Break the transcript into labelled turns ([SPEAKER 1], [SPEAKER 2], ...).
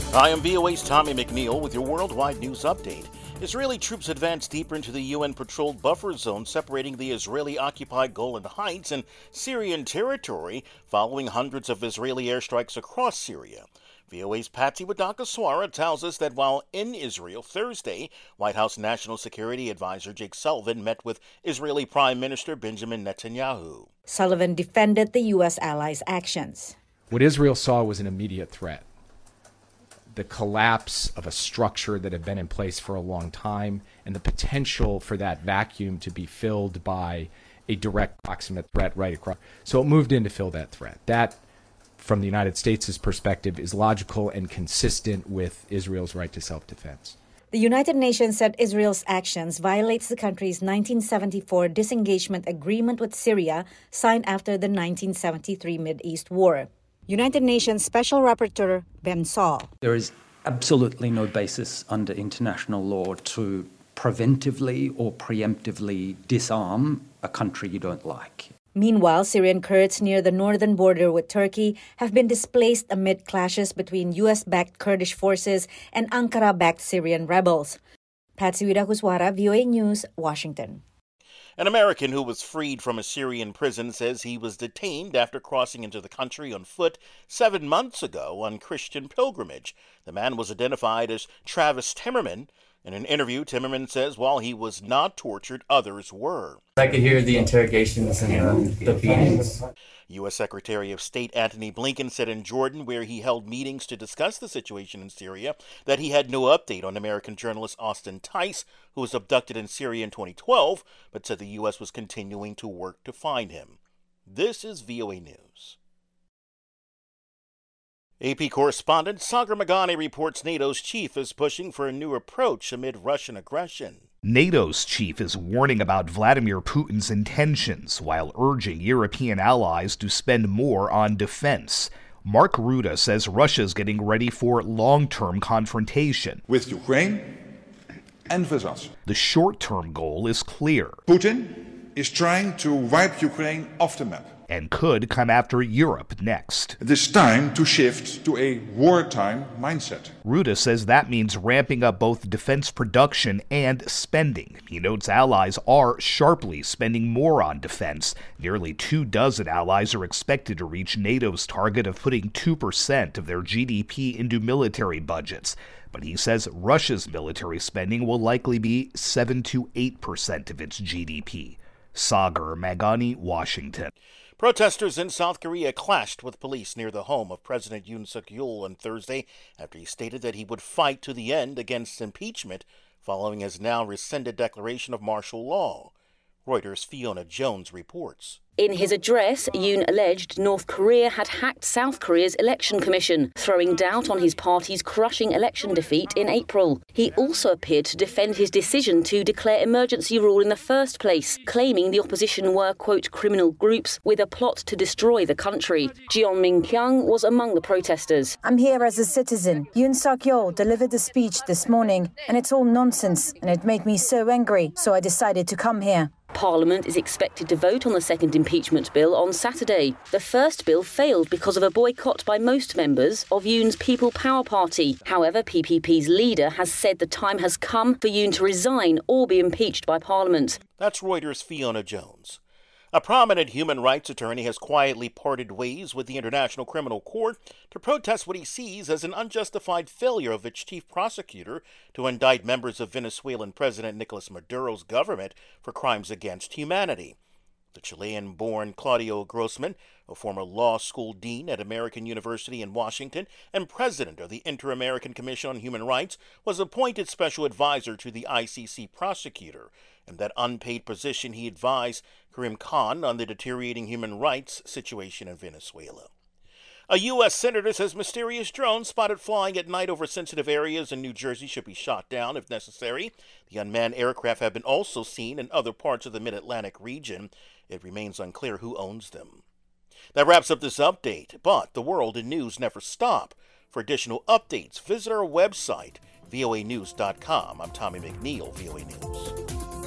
[SPEAKER 1] Hi, I'm VOA's Tommy McNeil with your worldwide news update. Israeli troops advance deeper into the UN-patrolled buffer zone separating the Israeli-occupied Golan Heights and Syrian territory following hundreds of Israeli airstrikes across Syria. VOA's Patsy Wadakaswara tells us that while in Israel Thursday, White House National Security Advisor Jake Sullivan met with Israeli Prime Minister Benjamin Netanyahu.
[SPEAKER 2] Sullivan defended the U.S. allies' actions.
[SPEAKER 3] What Israel saw was an immediate threat. The collapse of a structure that had been in place for a long time and the potential for that vacuum to be filled by a direct proximate threat right across. So it moved in to fill that threat. That, from the United States' perspective, is logical and consistent with Israel's right to self-defense.
[SPEAKER 2] The United Nations said Israel's actions violates the country's 1974 disengagement agreement with Syria signed after the 1973 Mideast War. United Nations Special Rapporteur Ben Saul.
[SPEAKER 4] There is absolutely no basis under international law to preventively or preemptively disarm a country you don't like.
[SPEAKER 2] Meanwhile, Syrian Kurds near the northern border with Turkey have been displaced amid clashes between U.S.-backed Kurdish forces and Ankara-backed Syrian rebels. Patsy Wadakaswara, VOA News, Washington.
[SPEAKER 1] An American who was freed from a Syrian prison says he was detained after crossing into the country on foot 7 months ago on Christian pilgrimage. The man was identified as Travis Timmerman. In an interview, Timmerman says while he was not tortured, others were.
[SPEAKER 5] I could hear the interrogations and the beatings.
[SPEAKER 1] U.S. Secretary of State Antony Blinken said in Jordan, where he held meetings to discuss the situation in Syria, that he had no update on American journalist Austin Tice, who was abducted in Syria in 2012, but said the U.S. was continuing to work to find him. This is VOA News. AP correspondent Sagar Meghani reports NATO's chief is pushing for a new approach amid Russian aggression.
[SPEAKER 6] NATO's chief is warning about Vladimir Putin's intentions while urging European allies to spend more on defense. Mark Rutte says Russia's getting ready for long-term confrontation
[SPEAKER 7] with Ukraine and with us.
[SPEAKER 6] The short-term goal is clear.
[SPEAKER 7] Putin is trying to wipe Ukraine off the map
[SPEAKER 6] and could come after Europe next.
[SPEAKER 7] It is time to shift to a wartime mindset.
[SPEAKER 6] Rutte says that means ramping up both defense production and spending. He notes allies are sharply spending more on defense. Nearly 24 allies are expected to reach NATO's target of putting 2% of their GDP into military budgets. But he says Russia's military spending will likely be 7 to 8% of its GDP. Sagar Meghani, Washington.
[SPEAKER 1] Protesters in South Korea clashed with police near the home of President Yoon Suk-yeol on Thursday after he stated that he would fight to the end against impeachment following his now rescinded declaration of martial law. Reuters' Fiona Jones reports.
[SPEAKER 8] In his address, Yoon alleged North Korea had hacked South Korea's election commission, throwing doubt on his party's crushing election defeat in April. He also appeared to defend his decision to declare emergency rule in the first place, claiming the opposition were, quote, criminal groups with a plot to destroy the country. Jeon Min-kyung was among the protesters.
[SPEAKER 9] I'm here as a citizen. Yoon Suk-yeol delivered a speech this morning, and it's all nonsense, and it made me so angry, so I decided to come here.
[SPEAKER 8] Parliament is expected to vote on the second impeachment bill on Saturday. The first bill failed because of a boycott by most members of Yoon's People Power Party. However, PPP's leader has said the time has come for Yoon to resign or be impeached by Parliament.
[SPEAKER 1] That's Reuters' Fiona Jones. A prominent human rights attorney has quietly parted ways with the International Criminal Court to protest what he sees as an unjustified failure of its chief prosecutor to indict members of Venezuelan President Nicolas Maduro's government for crimes against humanity. The Chilean-born Claudio Grossman, a former law school dean at American University in Washington and president of the Inter-American Commission on Human Rights, was appointed special advisor to the ICC prosecutor. In that unpaid position, he advised Karim Khan on the deteriorating human rights situation in Venezuela. A U.S. senator says mysterious drones spotted flying at night over sensitive areas in New Jersey should be shot down if necessary. The unmanned aircraft have been also seen in other parts of the Mid-Atlantic region. It remains unclear who owns them. That wraps up this update, but the world and news never stop. For additional updates, visit our website, voanews.com. I'm Tommy McNeil, VOA News.